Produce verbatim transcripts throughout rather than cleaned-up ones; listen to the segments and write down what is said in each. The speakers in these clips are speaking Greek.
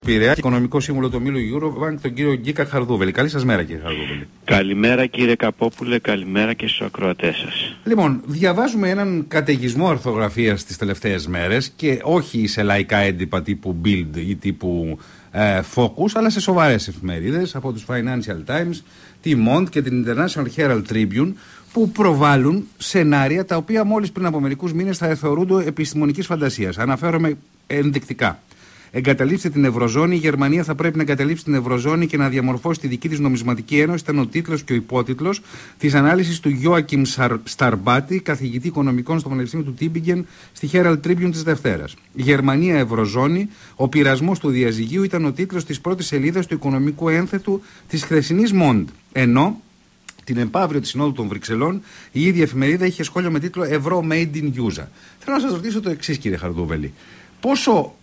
Πειραιά, Οικονομικό Σύμβουλο του ομίλου Eurobank, τον κύριο Γκίκα Χαρδούβελη. Καλή σας μέρα, κύριε Χαρδούβελη. Καλημέρα, κύριε Καπόπουλε, καλημέρα και στους ακροατές σας. Λοιπόν, διαβάζουμε έναν καταιγισμό ορθογραφίας τις τελευταίες μέρες και όχι σε λαϊκά έντυπα τύπου Bild ή τύπου ε, Focus, αλλά σε σοβαρές εφημερίδες από τους Financial Times, τη Mond και την International Herald Tribune, που προβάλλουν σενάρια τα οποία μόλις πριν από μερικούς μήνες θα θεωρούνται επιστημονικής φαντασίας. Αναφέρομαι ενδεικτικά. Εγκαταλείψτε την Ευρωζώνη. Η Γερμανία θα πρέπει να εγκαταλείψει την Ευρωζώνη και να διαμορφώσει τη δική της νομισματική ένωση. Ήταν ο τίτλος και ο υπότιτλος της ανάλυσης του Γιόακιμ Σταρμπάτη, καθηγητή οικονομικών στο Πανεπιστήμιο του Τübingen, στη Herald Tribune της Δευτέρας. Η Γερμανία Ευρωζώνη, ο πειρασμός του διαζυγίου, ήταν ο τίτλος της πρώτης σελίδας του οικονομικού ένθετου της χθεσινής Mond. Ενώ την επαύριο της Συνόδου των Βρυξελών, η ίδια εφημερίδα είχε σχόλιο με τίτλο Ευρώ Made in Usa. Θέλω να σας ρωτήσω το εξής, κύριε Χαρδούβελη. Πόσο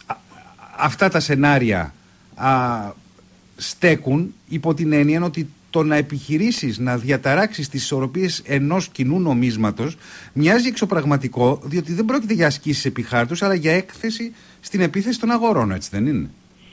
αυτά τα σενάρια α, στέκουν υπό την έννοια ότι το να επιχειρήσεις να διαταράξεις τις ισορροπίες ενός κοινού νομίσματος μοιάζει εξωπραγματικό, διότι δεν πρόκειται για ασκήσεις επιχάρτους, αλλά για έκθεση στην επίθεση των αγορών, έτσι δεν είναι?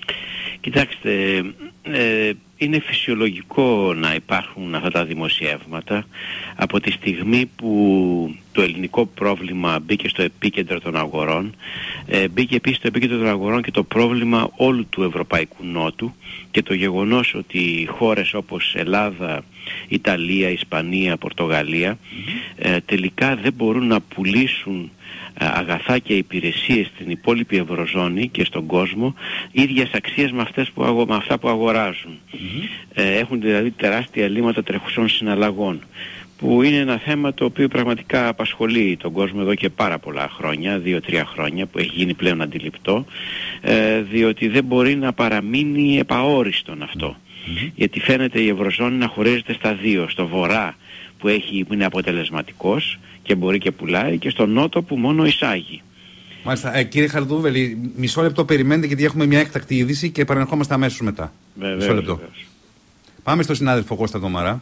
Κοιτάξτε, ε, είναι φυσιολογικό να υπάρχουν αυτά τα δημοσιεύματα από τη στιγμή που το ελληνικό πρόβλημα μπήκε στο επίκεντρο των αγορών, ε, μπήκε επίσης στο επίκεντρο των αγορών και το πρόβλημα όλου του Ευρωπαϊκού Νότου και το γεγονός ότι χώρες όπως Ελλάδα, Ιταλία, Ισπανία, Πορτογαλία ε, τελικά δεν μπορούν να πουλήσουν αγαθά και υπηρεσίες στην υπόλοιπη Ευρωζώνη και στον κόσμο ίδιας αξίας με, αυτές που αγο... με αυτά που αγοράζουν. Mm-hmm. Ε, έχουν δηλαδή τεράστια ελλείμματα τρεχουσών συναλλαγών, που είναι ένα θέμα το οποίο πραγματικά απασχολεί τον κόσμο εδώ και πάρα πολλά χρόνια, δύο-τρία χρόνια, που έχει γίνει πλέον αντιληπτό, ε, διότι δεν μπορεί να παραμείνει επαόριστον αυτό. Mm-hmm. Γιατί φαίνεται η Ευρωζώνη να χωρίζεται στα δύο, στο βορρά που, έχει, που είναι αποτελεσματικός και μπορεί και πουλάει, και στο νότο που μόνο εισάγει. Μάλιστα. Ε, κύριε Χαρδούβελη, μισό λεπτό περιμένετε, γιατί έχουμε μια έκτακτη είδηση και επανερχόμαστε αμέσως μετά. Βεβαίως, μισό λεπτό. Βεβαίως. Πάμε στον συνάδελφο Κώστα Ντομαρά.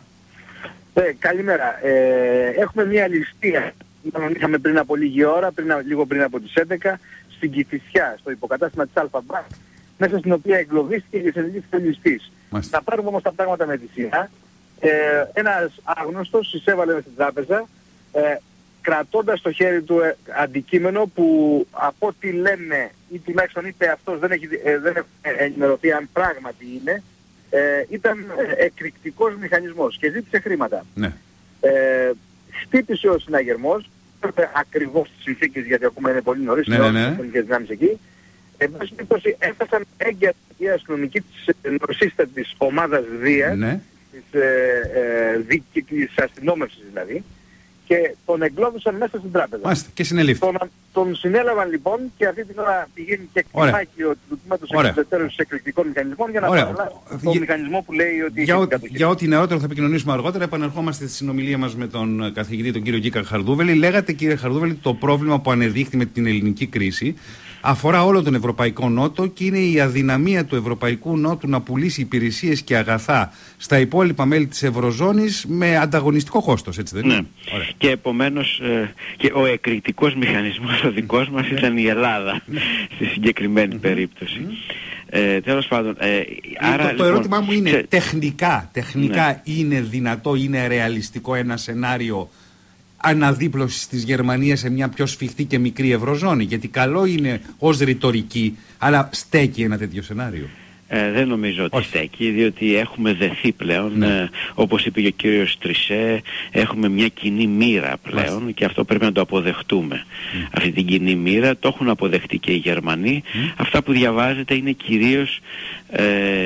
Ε, καλημέρα. Ε, έχουμε μια ληστεία. Είχαμε πριν από λίγη ώρα, πριν, λίγο πριν από τις έντεκα, στην Κηφισιά, στο υποκατάστημα της Αλφα-Μπάνκ, μέσα στην οποία εγκλωβίστηκε και συνελήφθη ο ληστής. Θα πάρουμε όμως τα πράγματα με τη σειρά. Ε, ένας άγνωστος εισέβαλε στην τράπεζα, ε, κρατώντας στο χέρι του ε, αντικείμενο που από ό,τι λένε ή τουλάχιστον είπε αυτός, δεν έχει, ε, δεν έχει ενημερωθεί αν πράγματι είναι, ε, ήταν ε, εκρηκτικός μηχανισμός και ζήτησε χρήματα. Ναι. Ε, χτύπησε ο συναγερμός, ακριβώς στις συνθήκες, γιατί ακόμα είναι πολύ νωρίς, ναι, ναι, ναι. οι δυνάμεις εκεί. Εν πάση περιπτώσει έφτασαν έγκαιρα οι αστυνομικοί της νοσίστατης ομάδας Δία, ναι. της, ε, ε, της αστυνόμευσης δηλαδή, και τον εγκλώβησαν μέσα στην τράπεζα. Μάλιστα, και συνελήφθη. Τον, τον συνέλαβαν λοιπόν και αυτή την ώρα πηγαίνει και εκτιμάκι ο τμήματος εξωτερικών εκρηκτικών μηχανισμών για να παραλάβει τον μηχανισμό που λέει ότι για, έχει για ό,τι νεότερο θα επικοινωνήσουμε αργότερα. Επανερχόμαστε στη συνομιλία μας με τον καθηγητή, τον κύριο Γκίκα Χαρδούβελη. Λέγατε, κύριε Χαρδούβελη, το πρόβλημα που ανεδείχθη με την ελληνική κρίση αφορά όλο τον Ευρωπαϊκό Νότο και είναι η αδυναμία του Ευρωπαϊκού Νότου να πουλήσει υπηρεσίες και αγαθά στα υπόλοιπα μέλη της Ευρωζώνης με ανταγωνιστικό κόστος, έτσι δεν είναι? Ναι. Και επομένως ε, και ο εκρηκτικός μηχανισμός ο δικός μας ήταν η Ελλάδα στη συγκεκριμένη περίπτωση. Ε, τέλος πάντων, ε, άρα, το, το λοιπόν, ερώτημά μου είναι σε... τεχνικά, τεχνικά ναι. είναι δυνατό, είναι ρεαλιστικό ένα σενάριο αναδίπλωσης της Γερμανίας σε μια πιο σφιχτή και μικρή Ευρωζώνη? Γιατί καλό είναι ως ρητορική, αλλά στέκει ένα τέτοιο σενάριο? Ε, δεν νομίζω ότι Όχι. στέκει, διότι έχουμε δεθεί πλέον, ναι. ε, όπως είπε και ο κύριος Τρισέ, έχουμε μια κοινή μοίρα πλέον. Μάλιστα. Και αυτό πρέπει να το αποδεχτούμε. Mm. Αυτή την κοινή μοίρα το έχουν αποδεχτεί και οι Γερμανοί. Mm. Αυτά που διαβάζετε είναι κυρίως ε,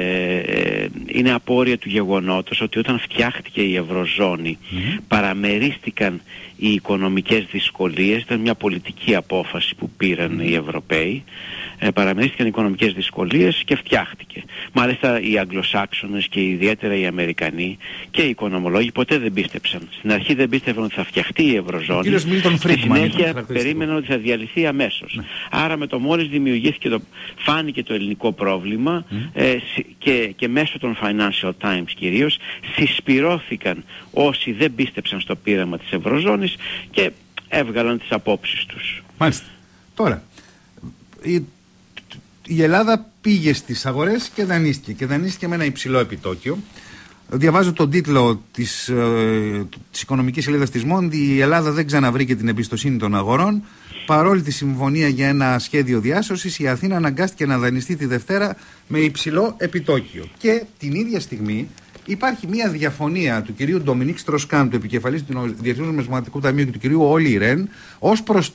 ε, είναι απόρρια του γεγονότος ότι όταν φτιάχτηκε η Ευρωζώνη mm. παραμερίστηκαν οι οικονομικές δυσκολίες. Ήταν μια πολιτική απόφαση που πήραν mm. οι Ευρωπαίοι. Ε, παραμερίστηκαν οι οικονομικές δυσκολίες και φτιάχτηκε. Μάλιστα οι Αγγλοσάξονες και ιδιαίτερα οι Αμερικανοί και οι οικονομολόγοι ποτέ δεν πίστεψαν. Στην αρχή δεν πίστευαν ότι θα φτιαχτεί η Ευρωζώνη. Στη συνέχεια περίμεναν ότι θα διαλυθεί αμέσως. Ναι. Άρα με το μόλις δημιουργήθηκε το, φάνηκε το ελληνικό πρόβλημα mm. ε, και, και μέσω των Financial Times κυρίως συσπυρώθηκαν όσοι δεν πίστεψαν στο πείραμα της Ευρωζώνης και έβγαλαν τις απόψεις τους. Μάλιστα. Τώρα, η Ελλάδα πήγε στις αγορές και δανείστηκε. Και δανείστηκε με ένα υψηλό επιτόκιο. Διαβάζω τον τίτλο της, ε, της οικονομικής σελίδας της Μόντι. Η Ελλάδα δεν ξαναβρήκε την εμπιστοσύνη των αγορών. Παρόλη τη συμφωνία για ένα σχέδιο διάσωσης, η Αθήνα αναγκάστηκε να δανειστεί τη Δευτέρα με υψηλό επιτόκιο. Και την ίδια στιγμή υπάρχει μια διαφωνία του κυρίου Ντομινίκ Στροσκάν, του επικεφαλής του Διεθνούς Νομισματικού Ταμείου, και του κυρίου Όλι Ρεν, ως προς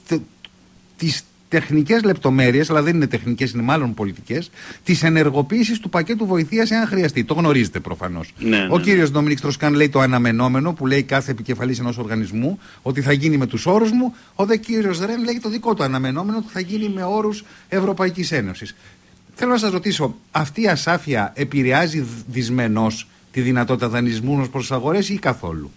τις τεχνικές λεπτομέρειες, αλλά δεν είναι τεχνικές, είναι μάλλον πολιτικές, της ενεργοποίησης του πακέτου βοηθείας εάν χρειαστεί. Το γνωρίζετε προφανώς. Ναι, ναι. Ο κύριος Ντομινίκ Στροσκάν λέει το αναμενόμενο που λέει κάθε επικεφαλής ενός οργανισμού, ότι θα γίνει με τους όρους μου. Ο δε κύριος Ρεν λέει το δικό του αναμενόμενο, ότι θα γίνει με όρους Ευρωπαϊκής Ένωσης. Θέλω να σας ρωτήσω, αυτή η ασάφεια επηρεάζει δυσμενώς τη δυνατότητα δανεισμού ως προς τις αγορές ή καθόλου?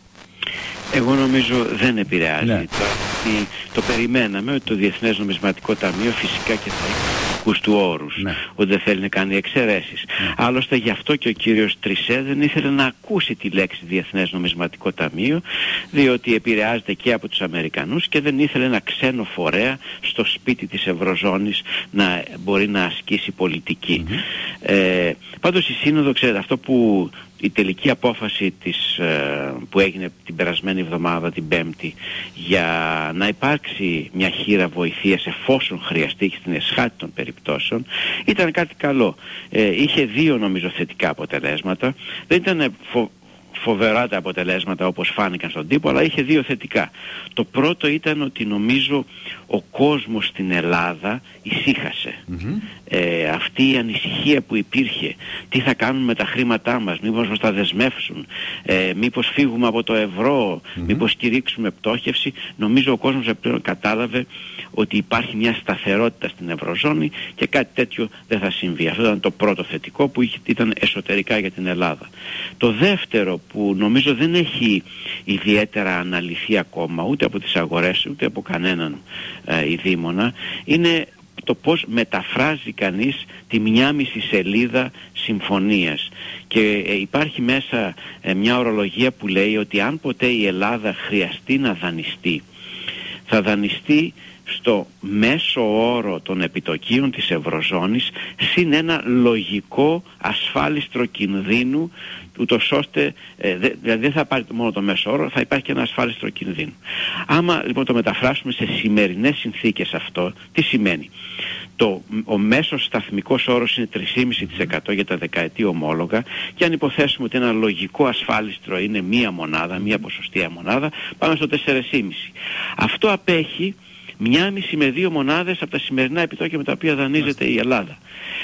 Εγώ νομίζω δεν επηρεάζει. Ναι. Το, το περιμέναμε ότι το Διεθνές Νομισματικό Ταμείο φυσικά και θα έχει δικούς του όρους, ναι, ότι δεν θέλει να κάνει εξαιρέσεις. Ναι. Άλλωστε γι' αυτό και ο κύριος Τρισέ δεν ήθελε να ακούσει τη λέξη Διεθνές Νομισματικό Ταμείο, διότι επηρεάζεται και από τους Αμερικανούς και δεν ήθελε ένα ξένο φορέα στο σπίτι της Ευρωζώνης να μπορεί να ασκήσει πολιτική. Mm-hmm. Ε, πάντως η Σύνοδο, ξέρετε, αυτό που η τελική απόφαση της, ε, που έγινε την περασμένη εβδομάδα, την Πέμπτη, για να υπάρξει μια χείρα βοηθείας εφόσον χρειαστεί στην εσχάτη των περιπτώσεων, ήταν κάτι καλό. Ε, είχε δύο νομίζω θετικά αποτελέσματα. Δεν ήταν φο, φοβερά τα αποτελέσματα όπως φάνηκαν στον τύπο, αλλά είχε δύο θετικά. Το πρώτο ήταν ότι νομίζω ο κόσμος στην Ελλάδα ησύχασε. Mm-hmm. Ε, αυτή η ανησυχία που υπήρχε, τι θα κάνουν με τα χρήματά μας, μήπως μας τα δεσμεύσουν, ε, μήπως φύγουμε από το ευρώ, mm-hmm. μήπως κηρύξουμε πτώχευση, νομίζω ο κόσμος πλέον κατάλαβε ότι υπάρχει μια σταθερότητα στην Ευρωζώνη και κάτι τέτοιο δεν θα συμβεί. Αυτό ήταν το πρώτο θετικό που ήταν εσωτερικά για την Ελλάδα. Το δεύτερο που νομίζω δεν έχει ιδιαίτερα αναλυθεί ακόμα ούτε από τις αγορές ούτε από κανέναν ε, ειδήμονα, είναι το πώς μεταφράζει κανείς τη μια μισή σελίδα συμφωνίας. Και ε, υπάρχει μέσα ε, μια ορολογία που λέει ότι αν ποτέ η Ελλάδα χρειαστεί να δανειστεί, θα δανειστεί στο μέσο όρο των επιτοκίων της Ευρωζώνης συν ένα λογικό ασφάλιστρο κινδύνου, ούτως ώστε ε, δε, δηλαδή δεν θα πάρει μόνο το μέσο όρο, θα υπάρχει και ένα ασφάλιστρο κινδύνου. Άμα λοιπόν το μεταφράσουμε σε σημερινές συνθήκες αυτό, τι σημαίνει? Το, ο μέσος σταθμικός όρος είναι τρία κόμμα πέντε τοις εκατό για τα δεκαετή ομόλογα και αν υποθέσουμε ότι ένα λογικό ασφάλιστρο είναι μία μονάδα, μία ποσοστία μονάδα, πάμε στο τέσσερα κόμμα πέντε. Αυτό απέχει μία μισή με δύο μονάδες από τα σημερινά επιτόκια με τα οποία δανείζεται η Ελλάδα.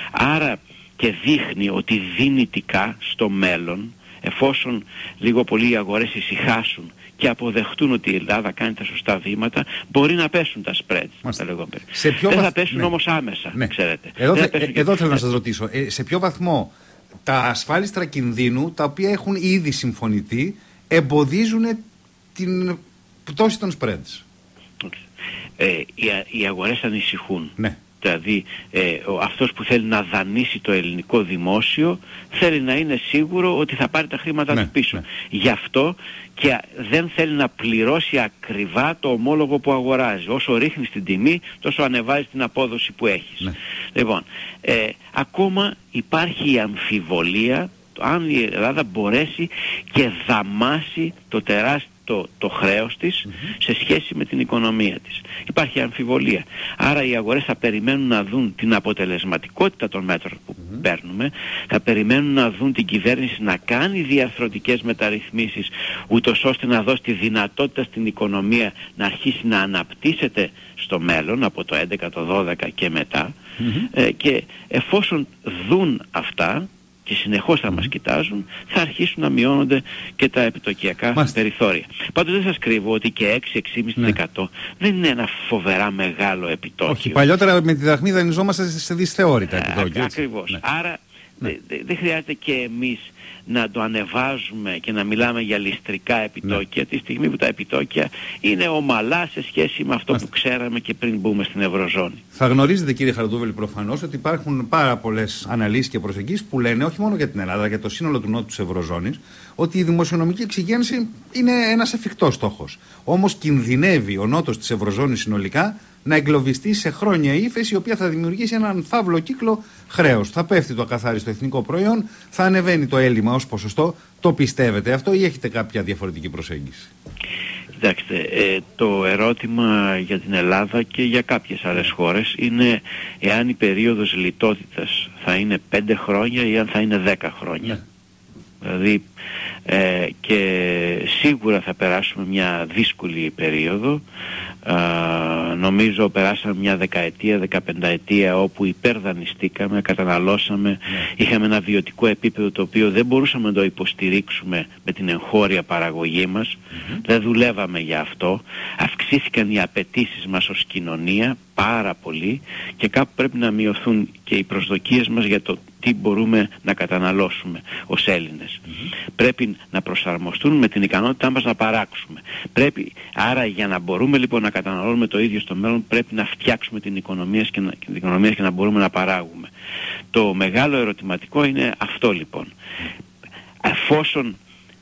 Άρα και δείχνει ότι δυνητικά στο μέλλον, εφόσον λίγο πολύ οι αγορές ησυχάσουν και αποδεχτούν ότι η Ελλάδα κάνει τα σωστά βήματα, μπορεί να πέσουν τα spreads. Τα λεγόμενα. Δεν βαθ... θα πέσουν ναι. όμως άμεσα, ναι. ξέρετε. Εδώ, θε... ε, εδώ θέλω να σας ρωτήσω, ε, σε ποιο βαθμό τα ασφάλιστρα κινδύνου, τα οποία έχουν ήδη συμφωνηθεί, εμποδίζουν την πτώση των spreads? Ε, οι, οι αγορές ανησυχούν. Ναι. Δηλαδή ε, ο, αυτός που θέλει να δανείσει το ελληνικό δημόσιο θέλει να είναι σίγουρο ότι θα πάρει τα χρήματα ναι, του πίσω. Ναι. Γι' αυτό και δεν θέλει να πληρώσει ακριβά το ομόλογο που αγοράζει. Όσο ρίχνει την τιμή, τόσο ανεβάζει την απόδοση που έχεις. Ναι. Λοιπόν, ε, ακόμα υπάρχει η αμφιβολία αν η Ελλάδα μπορέσει και δαμάσει το τεράστιο Το, το χρέος της mm-hmm. σε σχέση με την οικονομία της. Υπάρχει αμφιβολία. Άρα οι αγορές θα περιμένουν να δουν την αποτελεσματικότητα των μέτρων που mm-hmm. παίρνουμε, θα περιμένουν να δουν την κυβέρνηση να κάνει διαρθρωτικές μεταρρυθμίσεις, ούτως ώστε να δώσει τη δυνατότητα στην οικονομία να αρχίσει να αναπτύσσεται στο μέλλον, από το έντεκα, το δώδεκα και μετά, mm-hmm. ε, και εφόσον δουν αυτά και συνεχώς θα mm. μας κοιτάζουν, θα αρχίσουν να μειώνονται και τα επιτοκιακά Μάστε. περιθώρια. Πάντως δεν σας κρύβω ότι και έξι με έξι κόμμα πέντε τοις εκατό ναι. δεν είναι ένα φοβερά μεγάλο επιτόκιο. Όχι, παλιότερα με τη δραχμή δανειζόμαστε σε δυσθεώρητα επιτόκια. Ακριβώς. Ναι. Άρα ναι. δεν δε χρειάζεται και εμείς να το ανεβάζουμε και να μιλάμε για ληστρικά επιτόκια, ναι. τη στιγμή που τα επιτόκια είναι ομαλά σε σχέση με αυτό Μάστε. που ξέραμε και πριν μπούμε στην Ευρωζώνη. Θα γνωρίζετε, κύριε Χαραντούβελη, προφανώς ότι υπάρχουν πάρα πολλές αναλύσεις και προσεγγίσεις που λένε όχι μόνο για την Ελλάδα, αλλά για το σύνολο του νότου της Ευρωζώνης, ότι η δημοσιονομική εξυγένση είναι ένας εφικτός στόχος. Όμως κινδυνεύει ο νότος της Ευρωζώνης συνολικά να εγκλωβιστεί σε χρόνια ύφεση, η οποία θα δημιουργήσει έναν φαύλο κύκλο χρέους. Θα πέφτει το ακαθάριστο εθνικό προϊόν, θα ανεβαίνει το έλλειμμα ως ποσοστό. Το πιστεύετε αυτό ή έχετε κάποια διαφορετική προσέγγιση? Κοιτάξτε, ε, το ερώτημα για την Ελλάδα και για κάποιες άλλες χώρες είναι εάν η περίοδος λιτότητας θα είναι πέντε χρόνια ή αν θα είναι δέκα χρόνια. Ναι. Δηλαδή ε, και σίγουρα θα περάσουμε μια δύσκολη περίοδο. Ε, νομίζω περάσαμε μια δεκαετία, δεκαπενταετία όπου υπερδανιστήκαμε, καταναλώσαμε, ναι. είχαμε ένα βιωτικό επίπεδο το οποίο δεν μπορούσαμε να το υποστηρίξουμε με την εγχώρια παραγωγή μας, mm-hmm. δεν δουλεύαμε για αυτό, αυξήθηκαν οι απαιτήσεις μας ως κοινωνία πάρα πολύ και κάπου πρέπει να μειωθούν και οι προσδοκίες μας για το τι μπορούμε να καταναλώσουμε ως Έλληνες. Mm-hmm. Πρέπει να προσαρμοστούν με την ικανότητά μας να παράξουμε. Πρέπει, άρα για να μπορούμε λοιπόν να καταναλώνουμε το ίδιο στο μέλλον πρέπει να φτιάξουμε την οικονομία και να, την οικονομία και να μπορούμε να παράγουμε. Το μεγάλο ερωτηματικό είναι αυτό λοιπόν. Εφόσον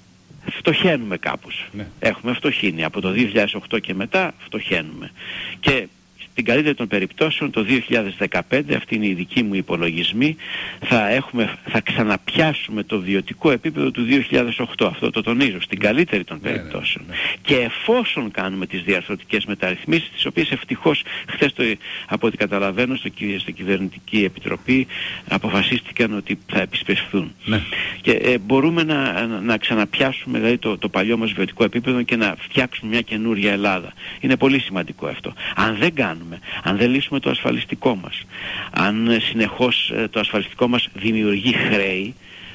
φτωχαίνουμε κάπως, ναι. έχουμε φτωχύνει από το δύο χιλιάδες οκτώ και μετά φτωχαίνουμε και στην καλύτερη των περιπτώσεων το δύο χιλιάδες δεκαπέντε, αυτή είναι η δική μου υπολογισμή, θα, έχουμε, θα ξαναπιάσουμε το βιωτικό επίπεδο του δύο χιλιάδες οκτώ. Αυτό το τονίζω, στην καλύτερη των περιπτώσεων. Ναι, ναι, ναι. Και εφόσον κάνουμε τις διαρθρωτικές μεταρρυθμίσεις, τις οποίες ευτυχώς χθες το, από ό,τι καταλαβαίνω στο, στην Κυβερνητική Επιτροπή αποφασίστηκαν ότι θα επισπευθούν. Ναι. Και ε, μπορούμε να, να, να ξαναπιάσουμε δηλαδή, το, το παλιό μας βιωτικό επίπεδο και να φτιάξουμε μια καινούρια Ελλάδα. Είναι πολύ σημαντικό αυτό. Αν δεν κάνουμε, αν δεν λύσουμε το ασφαλιστικό μας, αν συνεχώς το ασφαλιστικό μας δημιουργεί χρέη,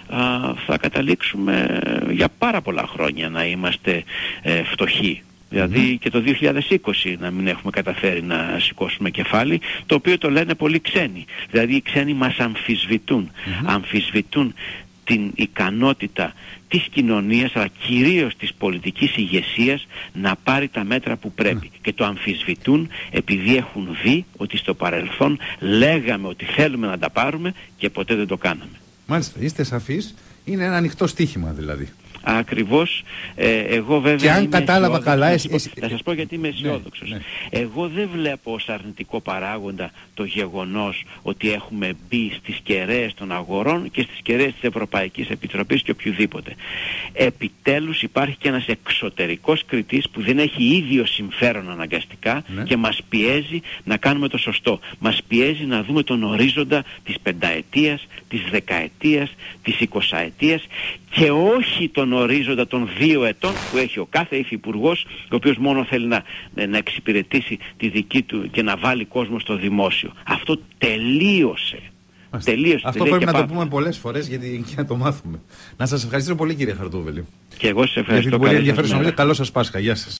α, θα καταλήξουμε για πάρα πολλά χρόνια να είμαστε ε, φτωχοί. Δηλαδή και το δύο χιλιάδες είκοσι να μην έχουμε καταφέρει να σηκώσουμε κεφάλι, το οποίο το λένε πολλοί ξένοι. Δηλαδή οι ξένοι μας αμφισβητούν. Mm-hmm. Αμφισβητούν την ικανότητα της κοινωνίας αλλά κυρίως της πολιτικής ηγεσίας να πάρει τα μέτρα που πρέπει. Mm. Και το αμφισβητούν επειδή έχουν δει ότι στο παρελθόν λέγαμε ότι θέλουμε να τα πάρουμε και ποτέ δεν το κάναμε. Μάλιστα, είστε σαφείς, είναι ένα ανοιχτό στοίχημα δηλαδή. Ακριβώς, ε, εγώ βέβαια και αν κατάλαβα καλά, θα, εσύ, σας πω, θα σας πω γιατί είμαι αισιόδοξος. Ναι, ναι. Εγώ δεν βλέπω ως αρνητικό παράγοντα το γεγονός ότι έχουμε μπει στις κεραίες των αγορών και στις κεραίες της Ευρωπαϊκής Επιτροπής και οποιοδήποτε. Επιτέλους υπάρχει και ένας εξωτερικός κριτής που δεν έχει ίδιο συμφέρον αναγκαστικά, ναι. και μας πιέζει να κάνουμε το σωστό. Μας πιέζει να δούμε τον ορίζοντα της πενταετίας, της δεκαετίας, της εικοσαετίας και όχι τον ορίζοντα των δύο ετών που έχει ο κάθε υφυπουργός, ο οποίος μόνο θέλει να, να εξυπηρετήσει τη δική του και να βάλει κόσμο στο δημόσιο. Αυτό τελείωσε. τελείωσε Αυτό πρέπει να το πούμε πολλές φορές γιατί και να το μάθουμε. Να σας ευχαριστήσω πολύ κύριε Χαρτούβελη. Και εγώ σας ευχαριστώ. Για την πολύ ενδιαφέρουσα. Καλό σας Πάσχα. Γεια σας.